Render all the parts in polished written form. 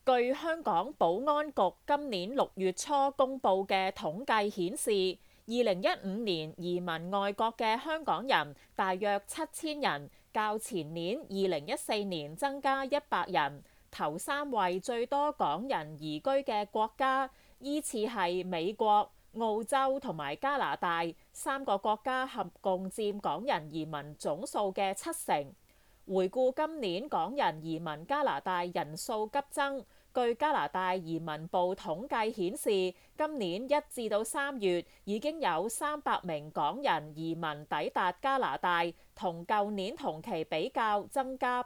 據香港保安局今年6月初公布嘅統計顯示，2015年移民外國嘅香港人大約7000人，較前年2014年增加100人。頭3位最多港人移居嘅國家，依次係美國、澳洲同埋加拿大，3個國家合共佔港人移民總數嘅70%。回顧今年港人移民加拿大人數急增，據加拿大移民部統計顯示，今年1至到3月已經有300名港人移民抵達加拿大，同舊年同期比較增加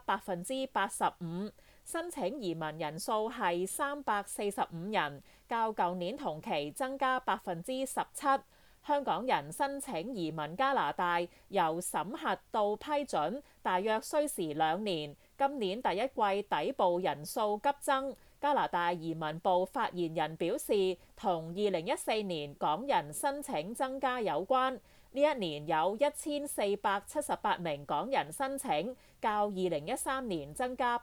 85%。申請移民人數係345人，較舊年同期增加17%。香港人申請移民加拿大，由審核到批准，大約需時2年。今年第一季抵埗人數急增。加拿大移民部發言人表示，同2014年港人申請增加有關。呢一年有1478名港人申請，較2013年增加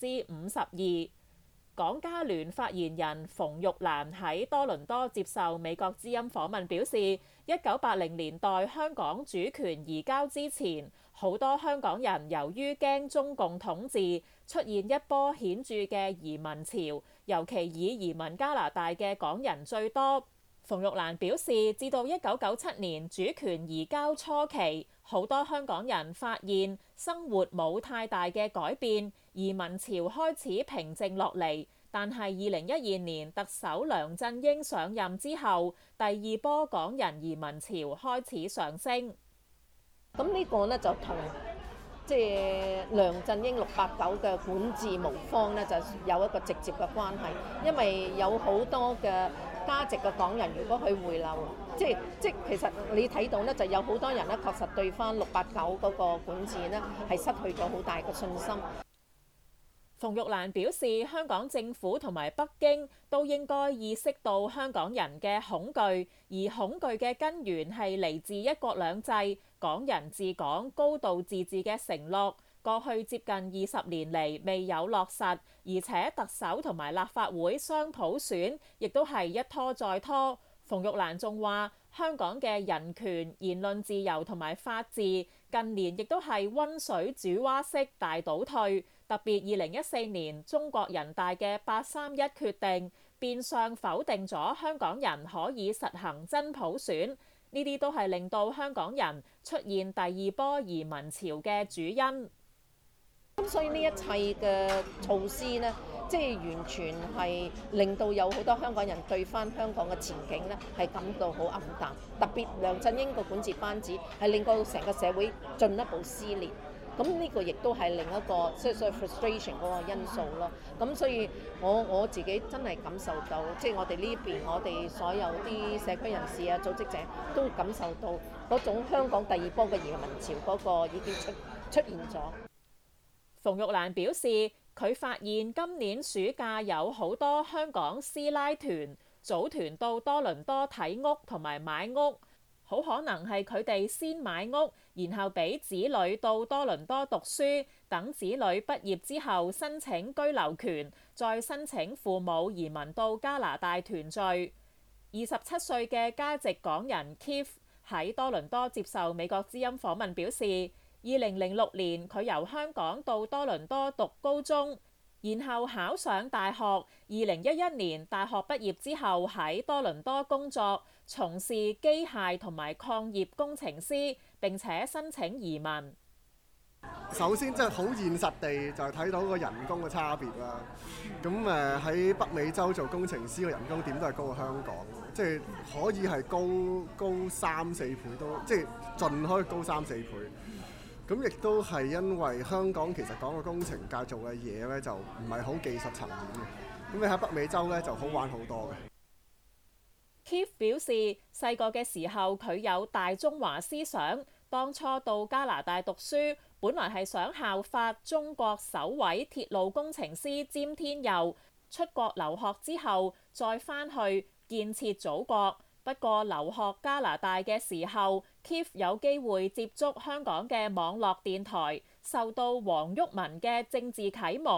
52%。港加聯發言人馮玉蘭喺多倫多接受美國之音訪問表示，1980年代香港主權移交之前，好多香港人由於驚中共統治，出現一波顯著嘅移民潮，尤其以移民加拿大嘅港人最多。馮玉蘭表示，至到1997年主權移交初期，好多香港人發現生活冇太大嘅改變，移民潮開始平靜落嚟。但係2012年特首梁振英上任之後，第二波港人移民潮開始上升。 咁呢個呢，就同梁振英689嘅管治無方呢，就有一個直接嘅關係，因為有好多嘅加籍嘅港人，如果佢回流，即其實你睇到呢，就有好多人呢，確實對翻689嗰個管治呢，係失去咗好大嘅信心。 馮玉蘭表示，香港政府同埋北京都應該意識到香港人嘅恐懼，而恐懼嘅根源係嚟自一國兩制、港人治港、高度自治嘅承諾，過去接近20年嚟未有落實，而且特首同埋立法會雙普選亦都係一拖再拖。馮玉蘭仲話，香港嘅人權、言論自由同埋法治近年亦都係溫水煮蛙式大倒退。特別2014年中國人大嘅831決定，變相否定咗香港人可以實行真普選，呢啲都係令到香港人出現第二波移民潮嘅主因。 咁所以呢一切嘅措施呢，完全係令到有好多香港人對翻香港嘅前景呢係感到好黯淡。特別梁振英個管治班子係令到成個社會進一步撕裂。咁呢個亦都係另一個所謂 frustration 嗰個因素咯。咁所以我自己真係感受到，我哋呢邊我哋所有啲社區人士啊、組織者都感受到嗰種香港第二波嘅移民潮嗰個已經出現咗。 馮玉蘭表示，佢發現今年暑假有好多香港師奶團組團到多倫多睇屋同埋買屋。好可能係佢哋先買屋，然後俾子女到多倫多讀書，等子女畢業之後申請居留權，再申請父母移民到加拿大團聚。27歲嘅加籍港人 Keith 喺多倫多接受美國之音訪問表示，2006年佢由香港到多倫多讀高中，然後考上大學。2011年大學畢業之後喺多倫多工作，從事機械同埋礦業工程師，並且申請移民。 首先真係好現實地就係睇到個人工嘅差別啦。咁喺北美洲做工程師嘅人工點都係高過香港，可以係高3-4倍都，盡可以高3-4倍。咁亦都係因為香港其實講個工程界做嘅嘢咧，就唔係好技術層面嘅。咁你喺北美洲咧就好玩好多嘅。 Keith 表示，細個嘅時候佢有大中華思想，當初到加拿大讀書，本來係想效法中國首位鐵路工程師詹天佑，出國留學之後再返去建設祖國。不過留學加拿大嘅時候 ，Keith 有機會接觸香港嘅網絡電台，受到黃毓民嘅政治啟蒙，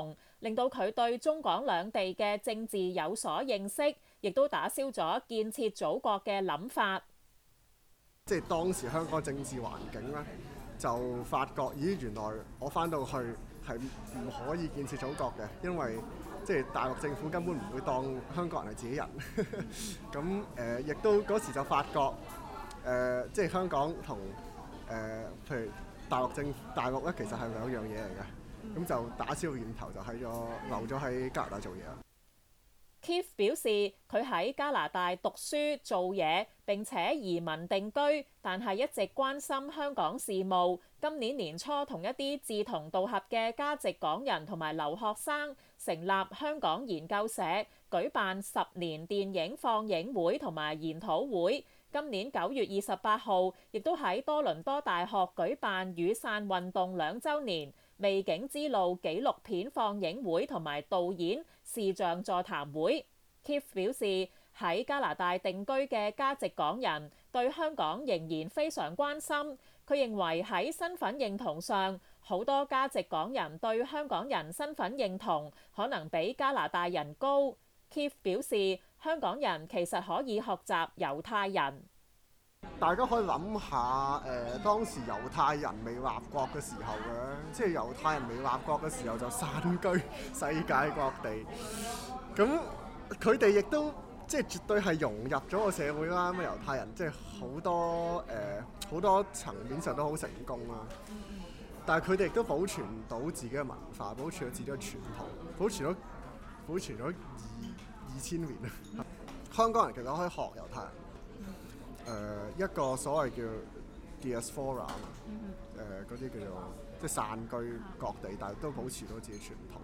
令到佢對中港兩地嘅政治有所認識，亦都打消咗建設祖國嘅諗法。 即係當時香港政治環境咧，就發覺咦，原來我翻到去係唔可以建設祖國嘅，因為即係大陸政府根本唔會當香港人係自己人。咁亦都嗰時就發覺即係香港同譬如大陸咧，其實係兩樣嘢嚟嘅。咁就打消念頭，就留咗喺加拿大做嘢。 Keith 表示，佢喺加拿大讀書做嘢，並且移民定居，但係一直關心香港事務。今年年初同一啲志同道合嘅加籍港人同埋留學生成立香港研究社，舉辦10年電影放映會同埋研討會。今年9月28號，亦都喺多倫多大學舉辦雨傘運動2週年未竟之路紀錄片放映會同埋導演視像座談會。Keith 表示，喺加拿大定居嘅加籍港人對香港仍然非常關心。佢認為喺身份認同上，好多加籍港人對香港人身份認同可能比加拿大人高。Keith 表示，香港人其實可以學習猶太人。 大家可以諗下當時猶太人未立國嘅時候嘅，即係猶太人未立國嘅時候就散居世界各地。咁佢哋亦都即係絕對係融入咗個社會啦。咁猶太人即係好多層面上都好成功啦。但係佢哋亦都保存到自己嘅文化，保存咗自己嘅傳統，保存咗2000年啊！香港人其實可以學猶太人。一個所謂叫 diaspora 嗰啲叫做即係散居各地，但係都保持到自己傳統。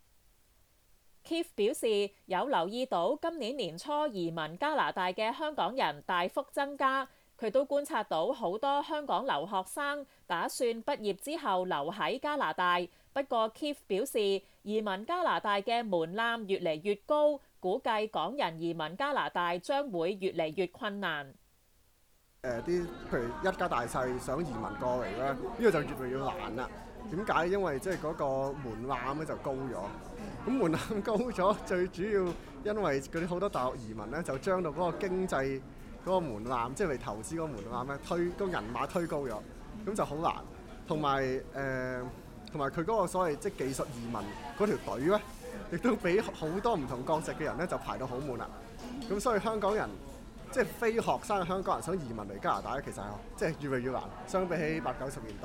Keith 表示有留意到今年年初移民加拿大嘅香港人大幅增加，佢都觀察到好多香港留學生打算畢業之後留喺加拿大。不過 Keith 表示移民加拿大嘅門檻越嚟越高，估計港人移民加拿大將會越嚟越困難。 譬如一家大細想移民過嚟咧，呢個就越嚟越難啦。點解？因為即係嗰個門檻咧就高咗。咁門檻高咗，最主要因為嗰啲好多大陸移民咧，就將到嗰個經濟嗰個門檻，即係嚟投資嗰個門檻咧，推個銀碼推高咗，咁就好難。同埋佢嗰個所謂即係技術移民嗰條隊咧，亦都俾好多唔同國籍嘅人咧就排到好滿啦。咁所以香港人即係非學生嘅香港人想移民嚟加拿大咧，其實係即係越嚟越難，相比起80、90年代。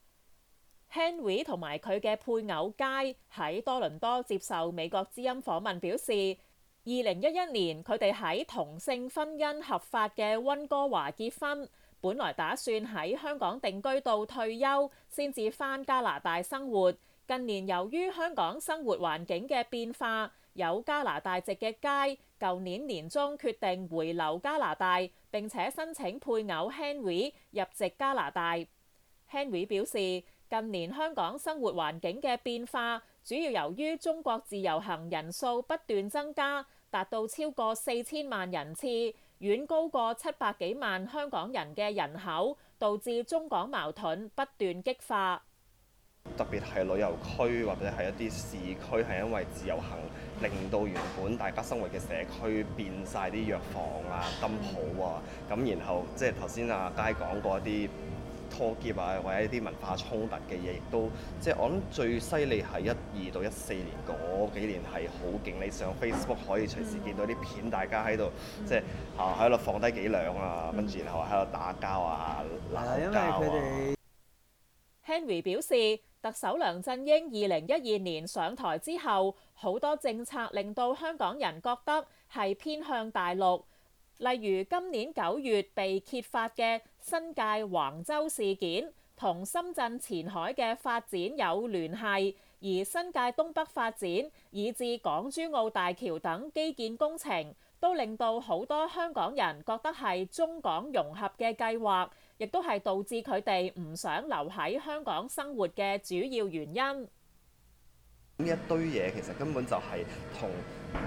Henry 同埋佢嘅配偶佳喺多倫多接受美國之音訪問表示，2011年佢哋喺同性婚姻合法嘅溫哥華結婚，本來打算喺香港定居到退休，先至返加拿大生活。近年由於香港生活環境嘅變化，有加拿大籍嘅佳舊年年中決定回流加拿大，並且申請配偶 Henry 入籍加拿大。Henry 表示，近年香港生活環境嘅變化，主要由於中國自由行人數不斷增加，達到超過4000萬人次，遠高過700幾萬香港人嘅人口，導致中港矛盾不斷激化。 特別係旅遊區或者係一啲市區，係因為自由行令到原本大家生活嘅社區變晒啲藥房啊、金鋪啊，咁然後即係頭先阿佳講過一啲拖劫啊，或者一啲文化衝突嘅嘢，亦都即係我諗最犀利係12到14年嗰幾年係好勁。你上 Facebook 可以隨時見到啲片，大家喺度即係喺度放低幾兩啊，跟住然後喺度打交啊、鬧交啊。 Henry 表示，特首梁振英2012年上台之後，好多政策令到香港人覺得係偏向大陸，例如今年9月被揭發嘅新界橫洲事件，同深圳前海嘅發展有聯繫，而新界東北發展以至港珠澳大橋等基建工程，都令到好多香港人覺得係中港融合嘅計劃，亦都係導致佢哋唔想留喺香港生活嘅主要原因。 呢一堆嘢其實根本就係同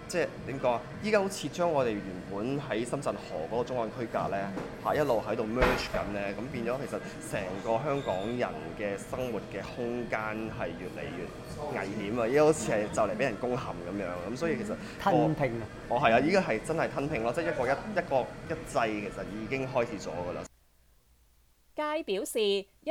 即係點講啊？依家好似將我哋原本喺深圳河嗰個中岸區隔咧，一路喺度 merge 緊咧，咁變咗其實成個香港人嘅生活嘅空間係越嚟越危險啊！依家好似係就嚟俾人攻陷咁樣，咁所以其實吞併啊！ 係啊，依家係真係吞併咯，即係一制其實已經開始咗㗎啦。 佳表示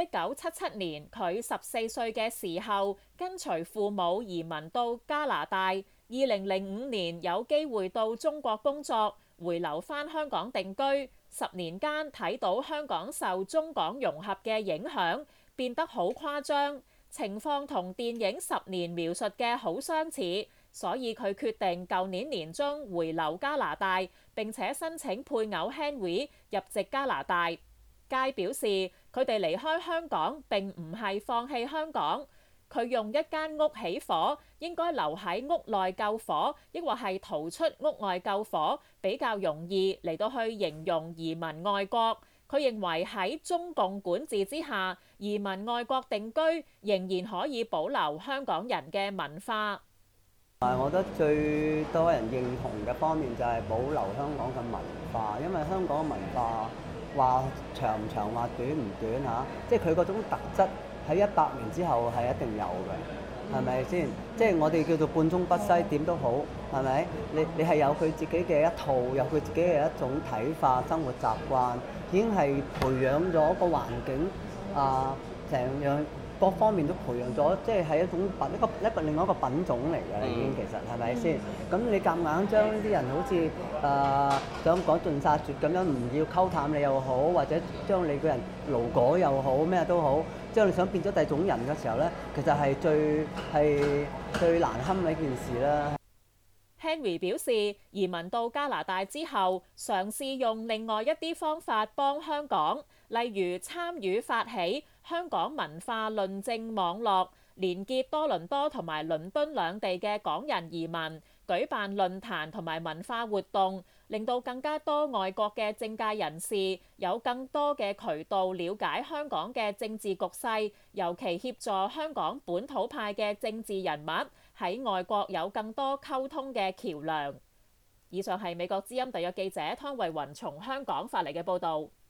，1977年佢14歲嘅時候，跟隨父母移民到加拿大。2005年有機會到中國工作，回流返香港定居。10年間睇到香港受中港融合嘅影響，變得好誇張，情況同電影10年描述嘅好相似，所以佢決定舊年年中回流加拿大，並且申請配偶 Henry 入籍加拿大。佳表示，佢哋離開香港並唔係放棄香港，佢用一間屋起火，應該留喺屋內救火，抑或係逃出屋外救火，比較容易嚟到去形容移民外國。佢認為喺中共管治之下，移民外國定居仍然可以保留香港人嘅文化。 我覺得最多人認同嘅方面就係保留香港嘅文化，因為香港嘅文化話長唔長話短唔短嚇，即係佢嗰種特質喺100年之後係一定有嘅，係咪先？即係我哋叫做半中不西，點都好，係咪？你係有佢自己嘅一套，有佢自己嘅一種睇法、生活習慣，已經係培養咗個環境成樣各方面都培養咗，即係一種另外一個品種嚟嘅已經，其實係咪先？咁你夾硬將啲人好似想趕盡殺絕咁樣，唔要溝淡你又好，或者將你個人勞改又好，咩都好，將你想變咗第二種人嘅時候咧，其實係最難堪嘅一件事啦。 Henry 表示，移民到加拿大之後，嘗試用另外一啲方法幫香港，例如參與發起香港文化論證網絡，連結多倫多同埋倫敦兩地嘅港人移民，舉辦論壇同埋文化活動，令到更加多外國嘅政界人士有更多嘅渠道了解香港嘅政治局勢，尤其協助香港本土派嘅政治人物喺外國有更多溝通嘅橋梁。以上係美國之音特約記者湯慧雲從香港發嚟嘅報導。